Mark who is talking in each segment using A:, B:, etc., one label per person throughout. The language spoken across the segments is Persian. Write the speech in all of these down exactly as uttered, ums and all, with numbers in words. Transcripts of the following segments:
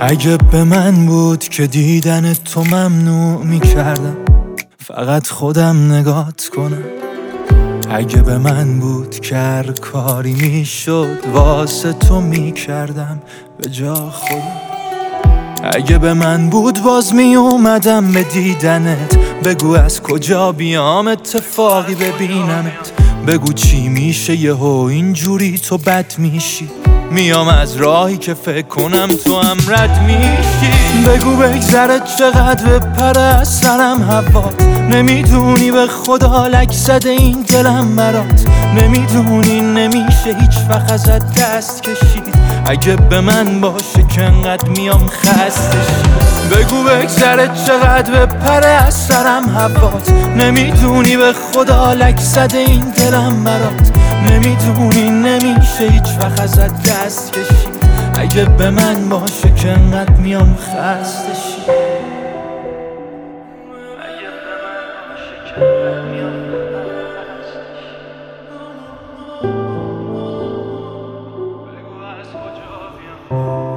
A: اگه به من بود که دیدن تو ممنوع میکردم، فقط خودم نگات کنم. اگه به من بود که هر کاری میشد واسه تو میکردم به جا خودم. اگه به من بود باز میومدم به دیدنت، بگو از کجا بیام اتفاقی ببینمت، بگو چی میشه یهو اینجوری تو بد میشی، میام از راهی که فکر کنم تو هم رد میشی. بگو بگذره چقدر بپره از سرم هوات، نمیدونی به خدا لک زده این دلم برات، نمیدونی نمیشه هیچ وقت ازت دست کشید. اگه به من باشه که انقدر میام خستشی. بگو بگذره چقدر بپره از سرم هوات، نمیدونی به خدا لک زده این دلم برات، نمیدونی نمیشه هیچ وقت ازت دست کشید. اگه به من باشه که انقدر میام خستشی. اگه به من باشه که انقدر میام خستشی. بگو از کجا بیام.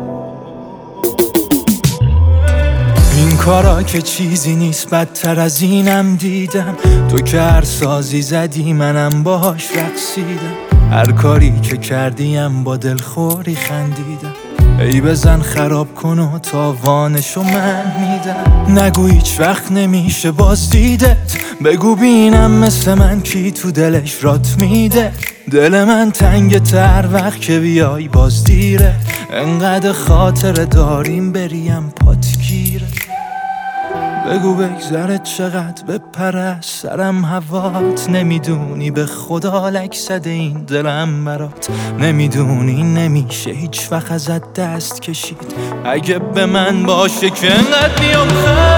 A: این کارا که چیزی نیست بدتر از اینم دیدم، تو که هر سازی زدی منم باهاش رقصیدم، هر کاری که کردیم با دلخوری خندیدم. ای بزن خراب کن و تاوانشو من میدم، نگو هیچ وقت نمیشه باز دیدت، بگو بینم مثل من کی تو دلش رات میده. دل من تنگ تر وقت که بیای باز دیره، انقدر خاطر داریم بریم پات گیره. بگو بگذره چقدر بپره از سرم هوات، نمیدونی به خدا لک زده این دلم برات، نمیدونی نمیشه هیچ وقت ازت دست کشید. اگه به من باشه که انقدر میام